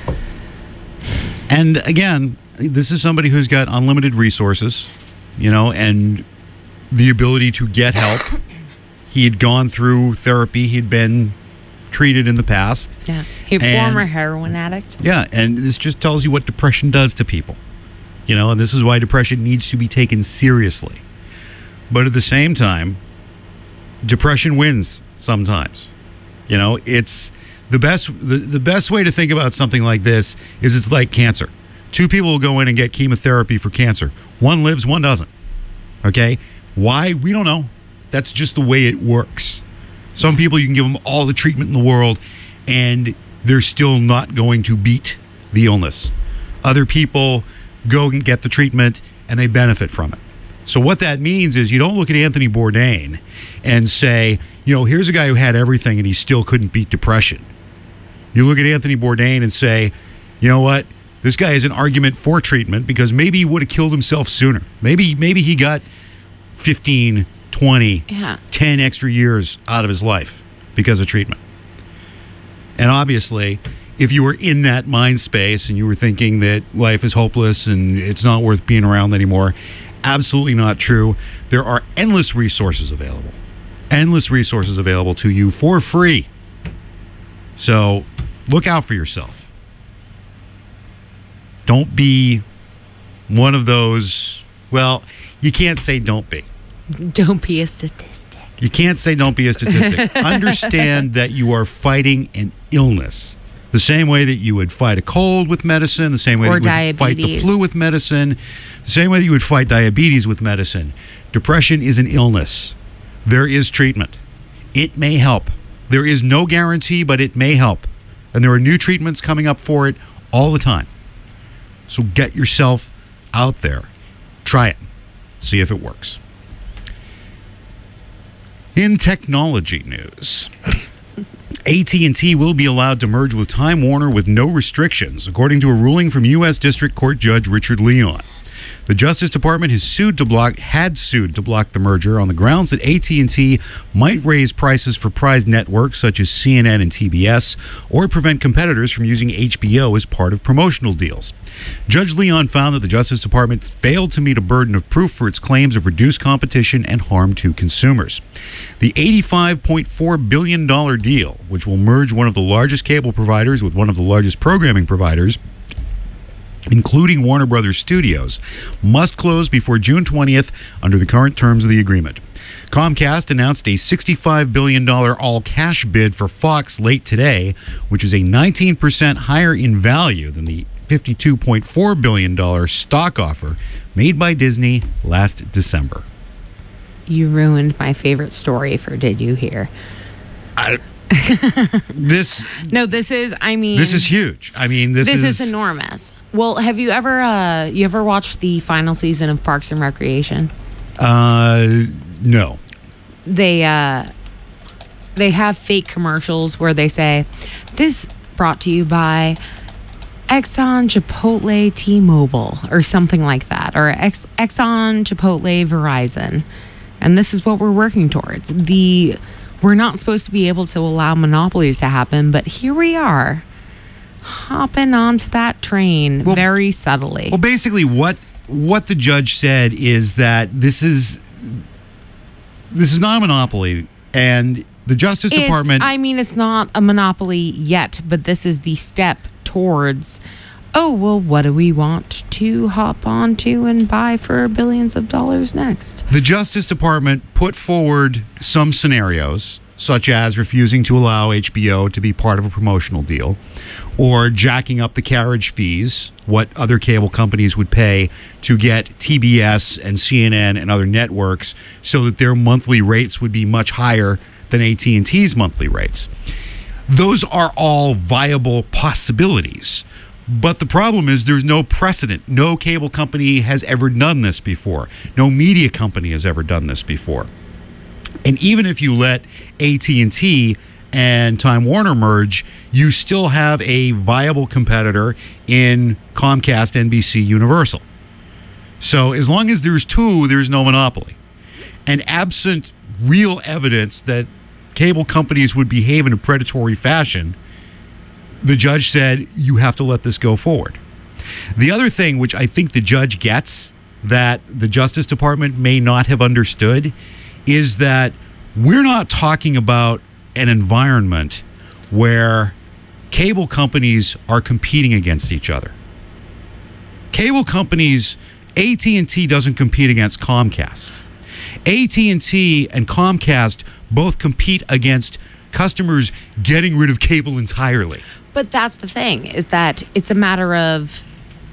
And again, this is somebody who's got unlimited resources, you know, and the ability to get help. He had gone through therapy. He'd been treated in the past. Yeah, he And- former heroin addict. Yeah, and this just tells you what depression does to people. You know, and this is why depression needs to be taken seriously. But at the same time, depression wins sometimes. You know, it's the best the, the best way to think about something like this is it's like cancer. Two people will go in and get chemotherapy for cancer. One lives, one doesn't. Okay? Why? We don't know. That's just the way it works. Some people, you can give them all the treatment in the world, and they're still not going to beat the illness. Other people go and get the treatment, and they benefit from it. So what that means is you don't look at Anthony Bourdain and say, you know, here's a guy who had everything, and he still couldn't beat depression. You look at Anthony Bourdain and say, you know what? This guy has an argument for treatment because maybe he would have killed himself sooner. Maybe maybe he got fifteen, twenty, Yeah. ten extra years out of his life because of treatment. And obviously, if you were in that mind space and you were thinking that life is hopeless and it's not worth being around anymore, absolutely not true. There are endless resources available. Endless resources available to you for free. So look out for yourself. Don't be one of those, well, you can't say don't be. Don't be a statistic. You can't say don't be a statistic. Understand that you are fighting an illness. The same way that you would fight a cold with medicine, the same way Or that you would fight the diabetes. flu with medicine, the same way that you would fight diabetes with medicine. Depression is an illness. There is treatment. It may help. There is no guarantee, but it may help. And there are new treatments coming up for it all the time. So get yourself out there. Try it. See if it works. In technology news, A T and T will be allowed to merge with Time Warner with no restrictions, according to a ruling from U S District Court Judge Richard Leon. The Justice Department has sued to block, had sued to block the merger on the grounds that A T and T might raise prices for prized networks such as C N N and T B S, or prevent competitors from using H B O as part of promotional deals. Judge Leon found that the Justice Department failed to meet a burden of proof for its claims of reduced competition and harm to consumers. The eighty-five point four billion dollars deal, which will merge one of the largest cable providers with one of the largest programming providers, including Warner Brothers Studios, must close before June twentieth under the current terms of the agreement. Comcast announced a sixty-five billion dollars all-cash bid for Fox late today, which is a nineteen percent higher in value than the fifty-two point four billion dollars stock offer made by Disney last December. You ruined my favorite story for Did You Hear? I, this No, this is, I mean... this is huge. I mean, this, This is, is enormous. Well, have you ever uh, you ever watched the final season of Parks and Recreation? uh no. They uh, they have fake commercials where they say, "This brought to you by Exxon, Chipotle, T-Mobile," or something like that, or Ex- Exxon, Chipotle, Verizon, and this is what we're working towards. The we're not supposed to be able to allow monopolies to happen, but here we are, hopping onto that train Well- very subtly. Well, basically, what what the judge said is that this is this is not a monopoly, and The Justice It's- Department. I mean, it's not a monopoly yet, but this is the step towards, oh, well, what do we want to hop onto and buy for billions of dollars next? The Justice Department put forward some scenarios, such as refusing to allow H B O to be part of a promotional deal, or jacking up the carriage fees, what other cable companies would pay to get T B S and C N N and other networks, so that their monthly rates would be much higher than A T and T's monthly rates. Those are all viable possibilities. But the problem is there's no precedent. No cable company has ever done this before. No media company has ever done this before. And even if you let A T and T and Time Warner merge, you still have a viable competitor in Comcast, N B C, Universal. So as long as there's two, there's no monopoly. And absent real evidence that cable companies would behave in a predatory fashion, the judge said, you have to let this go forward. The other thing, which I think the judge gets that the Justice Department may not have understood, is that we're not talking about an environment where cable companies are competing against each other. Cable companies, A T and T doesn't compete against Comcast. A T and T and Comcast both compete against customers getting rid of cable entirely. But that's the thing, is that it's a matter of,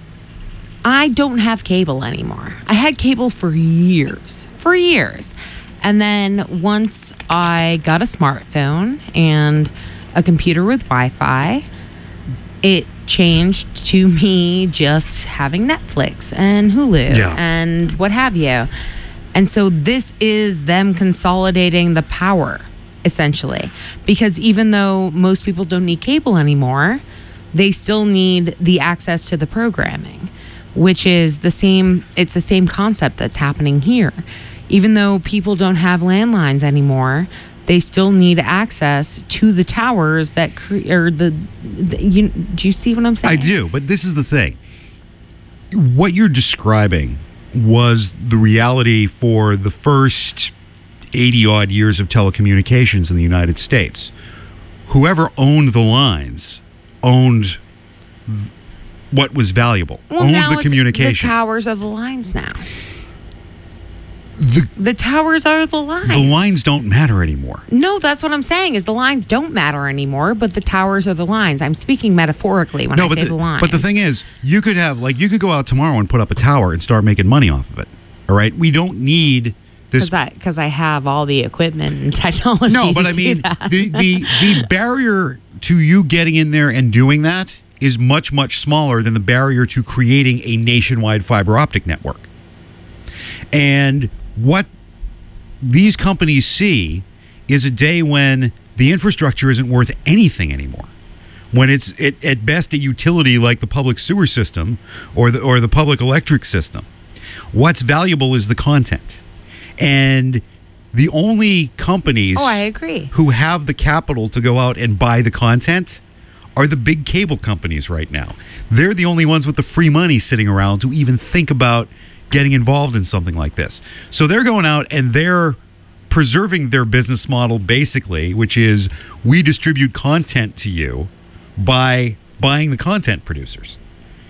I don't have cable anymore. I had cable for years, for years. And then once I got a smartphone and a computer with Wi-Fi, it changed to me just having Netflix and Hulu Yeah. and what have you. And so this is them consolidating the power, essentially. Because even though most people don't need cable anymore, they still need the access to the programming, which is the same, it's the same concept that's happening here. Even though people don't have landlines anymore, they still need access to the towers that cre- or the, the you, do you see what I'm saying? I do, but this is the thing. What you're describing was the reality for the first eighty odd years of telecommunications in the United States. Whoever owned the lines owned th- what was valuable, Well, owned now the it's communication. The towers are the lines now. The, The towers are the lines. the lines don't matter anymore. No, that's what I'm saying, is the lines don't matter anymore, but the towers are the lines. I'm speaking metaphorically when I No, but say the, the lines. but the thing is, you could have, like, you could go out tomorrow and put up a tower and start making money off of it. All right? We don't need this. Because I, 'cause I have all the equipment and technology No, but to I do mean, that. the, the, the barrier to you getting in there and doing that is much, much smaller than the barrier to creating a nationwide fiber optic network. And what these companies see is a day when the infrastructure isn't worth anything anymore. When it's it, at best a utility like the public sewer system or the or the public electric system. What's valuable is the content. And the only companies Oh, I agree. who have the capital to go out and buy the content are the big cable companies right now. They're the only ones with the free money sitting around to even think about getting involved in something like this. So they're going out and they're preserving their business model basically, which is we distribute content to you by buying the content producers.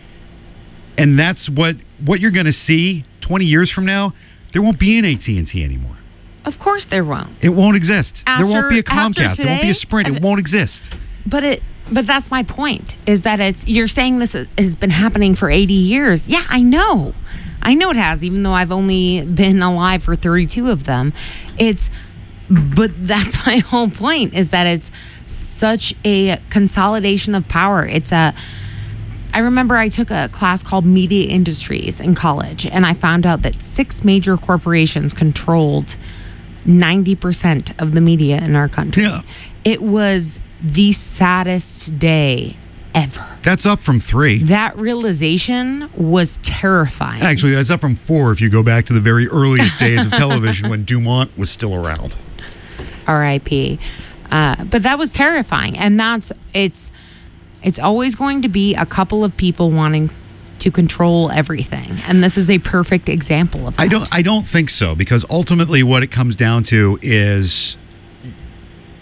And that's what what you're going to see twenty years from now. There won't be an A T and T anymore. Of course there won't. It won't exist. there won't be a After- after Comcast. There won't be today, a Sprint. It if- won't exist. But it but that's my point, is that it's you're saying this has been happening for eighty years. Yeah, I know. I know it has, even though I've only been alive for thirty-two of them. It's but that's my whole point, is that it's such a consolidation of power. It's a I remember I took a class called Media Industries in college, and I found out that six major corporations controlled ninety percent of the media in our country. Yeah. It was the saddest day ever. That's up from three. That realization was terrifying. Actually, that's up from four if you go back to the very earliest days of television when Dumont was still around. R I P Uh, but that was terrifying, and that's it's it's always going to be a couple of people wanting to control everything, and this is a perfect example of that. I don't I don't think so, because ultimately what it comes down to is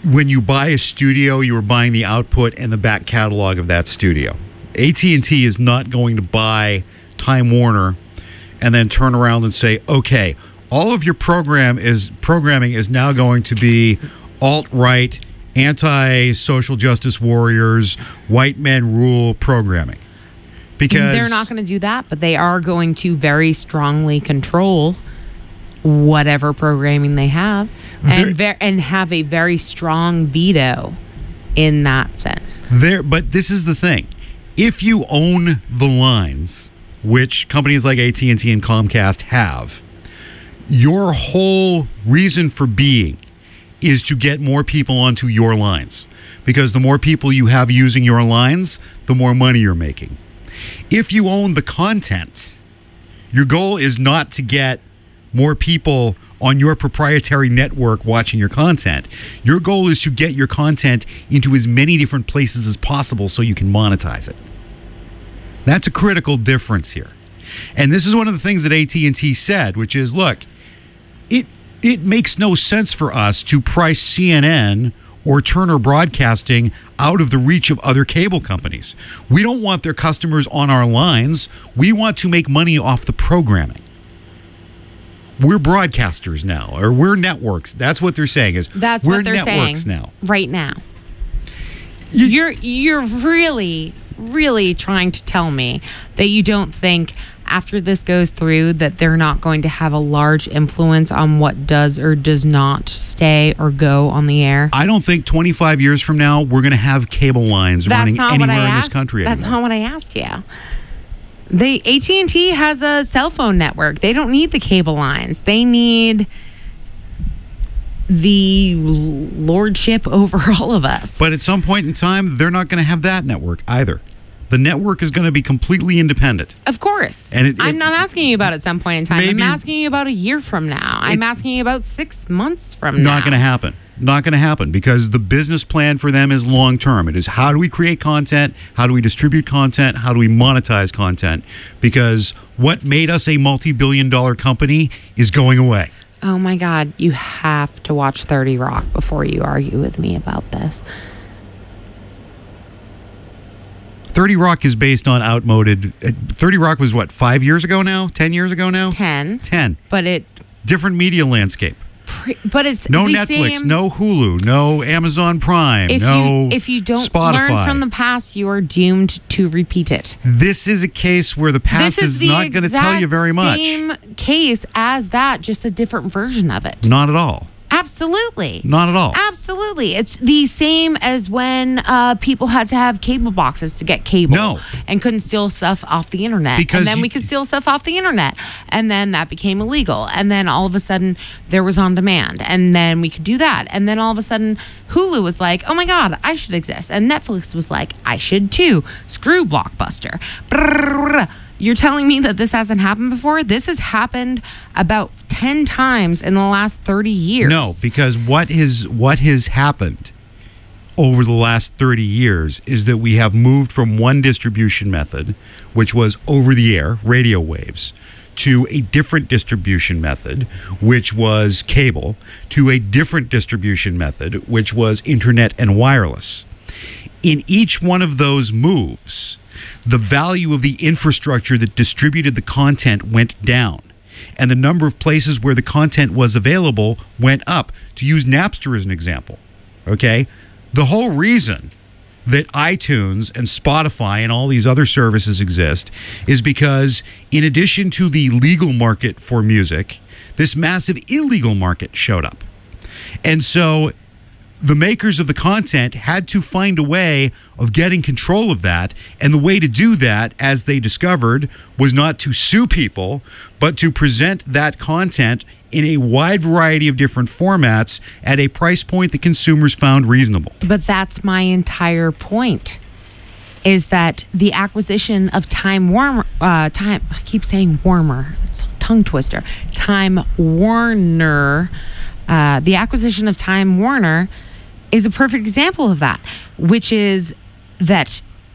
when you buy a studio, you are buying the output and the back catalog of that studio. A T and T is not going to buy Time Warner and then turn around and say, okay, all of your program is programming is now going to be alt-right, anti-social justice warriors, white men rule programming. Because they're not going to do that, but they are going to very strongly control whatever programming they have and ver- and have a very strong veto in that sense. There, but this is the thing. If you own the lines, which companies like A T and T and Comcast have, your whole reason for being is to get more people onto your lines. Because the more people you have using your lines, the more money you're making. If you own the content, your goal is not to get more people on your proprietary network watching your content. Your goal is to get your content into as many different places as possible so you can monetize it. That's a critical difference here. And this is one of the things that A T and T said, which is, look, it it makes no sense for us to price C N N or Turner Broadcasting out of the reach of other cable companies. We don't want their customers on our lines. We want to make money off the programming. We're broadcasters now, or we're networks. That's what they're saying is That's we're what they're networks saying now. right now. You're you're really, really trying to tell me that you don't think after this goes through that they're not going to have a large influence on what does or does not stay or go on the air? I don't think twenty-five years from now we're going to have cable lines That's running not anywhere what I in asked. this country That's anymore. not what I asked you. They A T and T has a cell phone network. They don't need the cable lines. They need the lordship over all of us. But at some point in time, they're not going to have that network either. The network is going to be completely independent. Of course. And it- I'm it- not asking you about at some point in time. Maybe- I'm asking you about a year from now. I'm It- asking you about six months from now. Not going to happen. Not going to happen because the business plan for them is long term. It is how do we create content? How do we distribute content? How do we monetize content? Because what made us a multi-billion dollar company is going away. Oh my God, you have to watch thirty Rock before you argue with me about this. thirty Rock is based on outmoded. uh, thirty Rock was what, five years ago now? Ten years ago now? Ten. Ten. But it Different media landscape. pre- but it's No the Netflix, same, no Hulu, no Amazon Prime, if no you if you don't Spotify. learn from the past, you are doomed to repeat it. This is a case where the past This is, is the not going to tell you exact very much. Same case as that, just a different version of it. Not at all. Absolutely. Not at all. Absolutely. It's the same as when uh, people had to have cable boxes to get cable No. and couldn't steal stuff off the internet. Because and then you- we could steal stuff off the internet. And then that became illegal. And then all of a sudden there was on demand. And then we could do that. And then all of a sudden Hulu was like, oh my God, I should exist. And Netflix was like, I should too. Screw Blockbuster. Brrr. You're telling me that this hasn't happened before? This has happened about ten times in the last thirty years. No, because what is what has happened over the last thirty years is that we have moved from one distribution method, which was over the air, radio waves, to a different distribution method, which was cable, to a different distribution method, which was internet and wireless. In each one of those moves, the value of the infrastructure that distributed the content went down, and the number of places where the content was available went up. To use Napster as an example, okay? The whole reason that iTunes and Spotify and all these other services exist is because in addition to the legal market for music, this massive illegal market showed up. And so the makers of the content had to find a way of getting control of that. And the way to do that, as they discovered, was not to sue people, but to present that content in a wide variety of different formats at a price point that consumers found reasonable. But that's my entire point. Is that the acquisition of Time Warner, uh, Time, I keep saying Warmer, it's a tongue twister, Time Warner, uh, the acquisition of Time Warner is a perfect example of that, which is that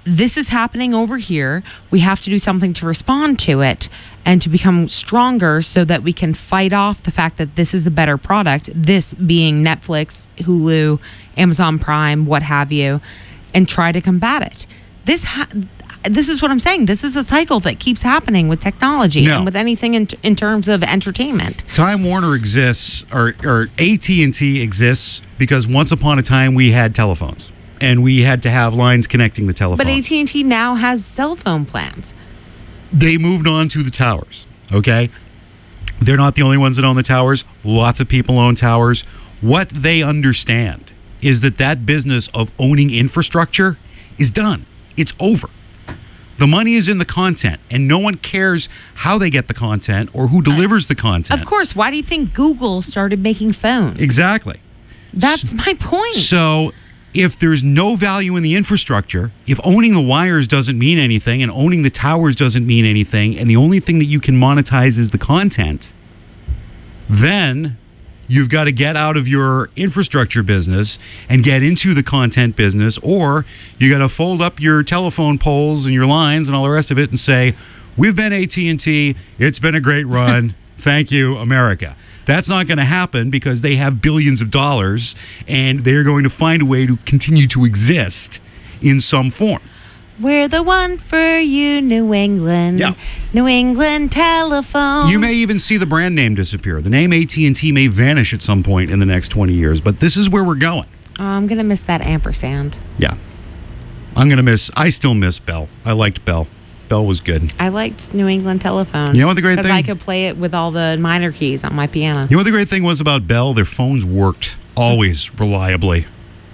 this is happening over here. We have to do something to respond to it and to become stronger so that we can fight off the fact that this is a better product, this being Netflix, Hulu, Amazon Prime, what have you, and try to combat it. This ha- this is what I'm saying. This is a cycle that keeps happening with technology No. and with anything in, in terms of entertainment. Time Warner exists, or, or A T and T exists, because once upon a time we had telephones. And we had to have lines connecting the telephones. But A T and T now has cell phone plans. They moved on to the towers, okay? They're not the only ones that own the towers. Lots of people own towers. What they understand is that that business of owning infrastructure is done. It's over. The money is in the content, and no one cares how they get the content or who delivers the content. Of course. Why do you think Google started making phones? Exactly. That's my point. So if there's no value in the infrastructure, if owning the wires doesn't mean anything and owning the towers doesn't mean anything, and the only thing that you can monetize is the content, then you've got to get out of your infrastructure business and get into the content business, or you got to fold up your telephone poles and your lines and all the rest of it and say, we've been A T and T, it's been a great run, thank you, America. That's not going to happen because they have billions of dollars and they're going to find a way to continue to exist in some form. We're the one for you, New England. Yeah. New England Telephone. You may even see the brand name disappear. The name A T and T may vanish at some point in the next twenty years, but this is where we're going. Oh, I'm going to miss that ampersand. Yeah. I'm going to miss, I still miss Bell. I liked Bell. Bell was good. I liked New England Telephone. You know what the great Because thing- I could play it with all the minor keys on my piano. You know what the great thing was about Bell? Their phones worked always reliably.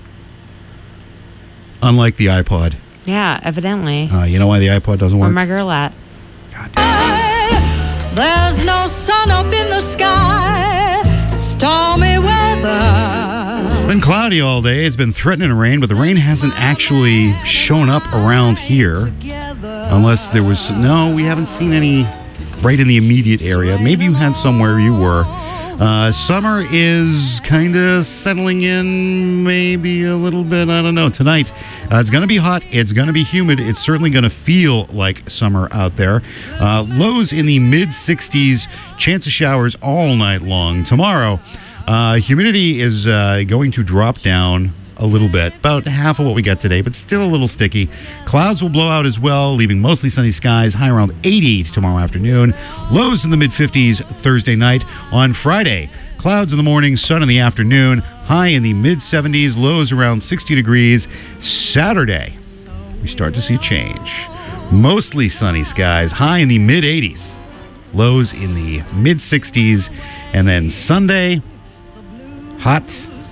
Unlike the iPod. Yeah, evidently. Uh, you know why the iPod doesn't Where work? my girl at? There's no sun up in the sky, stormy weather. It's been cloudy all day. It's been threatening to rain, but the rain hasn't actually shown up around here. Unless there was... No, we haven't seen any right in the immediate area. Maybe you had somewhere you were. Uh, summer is kind of settling in, maybe a little bit. I don't know. Tonight, uh, it's going to be hot. It's going to be humid. It's certainly going to feel like summer out there. Uh, lows in the mid sixties. Chance of showers all night long. Tomorrow, uh, humidity is uh, going to drop down a little bit, about half of what we got today, but still a little sticky. Clouds will blow out as well, leaving mostly sunny skies, high around eighty tomorrow afternoon. Lows in the mid fifties Thursday night. On Friday, clouds in the morning, sun in the afternoon, high in the mid seventies, lows around sixty degrees. Saturday, we start to see a change. Mostly sunny skies, high in the mid eighties, lows in the mid sixties, and then Sunday, hot,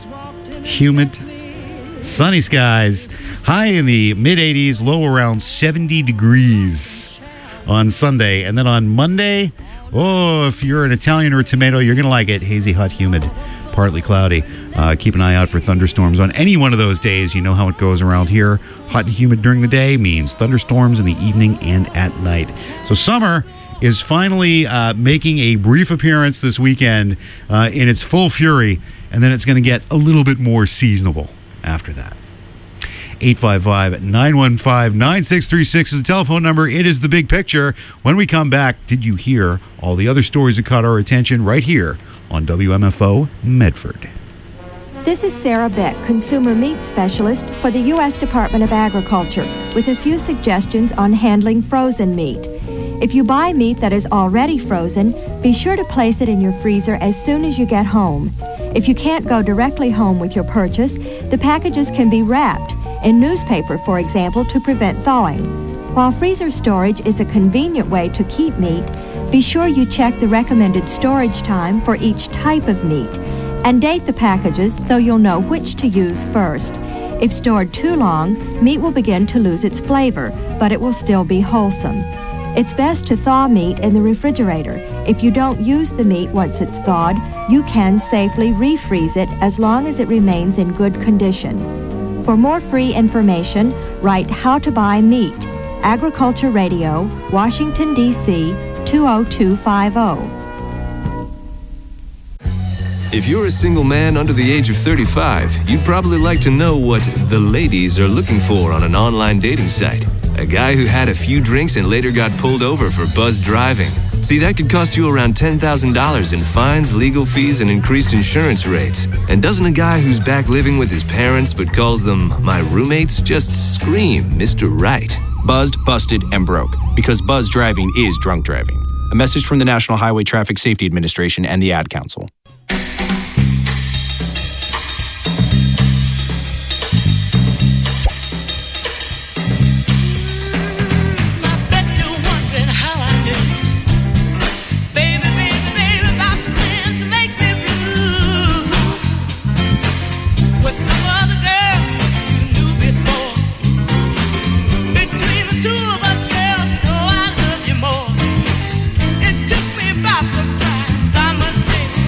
humid, sunny skies, high in the mid eighties, low around seventy degrees on Sunday. And then on Monday, oh, if you're an Italian or a tomato, you're going to like it. Hazy, hot, humid, partly cloudy. Uh, keep an eye out for thunderstorms on any one of those days. You know how it goes around here. Hot and humid during the day means thunderstorms in the evening and at night. So summer is finally uh, making a brief appearance this weekend uh, in its full fury, and then it's going to get a little bit more seasonable after that. eight five five, nine one five, nine six three six is the telephone number. It is The Big Picture. When we come back, did you hear all the other stories that caught our attention right here on W M F O Medford? This is Sarah Beck, Consumer Meat Specialist for the U S Department of Agriculture, with a few suggestions on handling frozen meat. If you buy meat that is already frozen, be sure to place it in your freezer as soon as you get home. If you can't go directly home with your purchase, the packages can be wrapped in newspaper, for example, to prevent thawing. While freezer storage is a convenient way to keep meat, be sure you check the recommended storage time for each type of meat and date the packages so you'll know which to use first. If stored too long, meat will begin to lose its flavor, but it will still be wholesome. It's best to thaw meat in the refrigerator. If you don't use the meat once it's thawed, you can safely refreeze it as long as it remains in good condition. For more free information, write How to Buy Meat, Agriculture Radio, Washington, D C two oh two five oh. If you're a single man under the age of thirty-five, you'd probably like to know what the ladies are looking for on an online dating site. A guy who had a few drinks and later got pulled over for buzzed driving. See, that could cost you around ten thousand dollars in fines, legal fees, and increased insurance rates. And doesn't a guy who's back living with his parents but calls them my roommates just scream Mister Right? Buzzed, busted, and broke. Because buzz driving is drunk driving. A message from the National Highway Traffic Safety Administration and the Ad Council.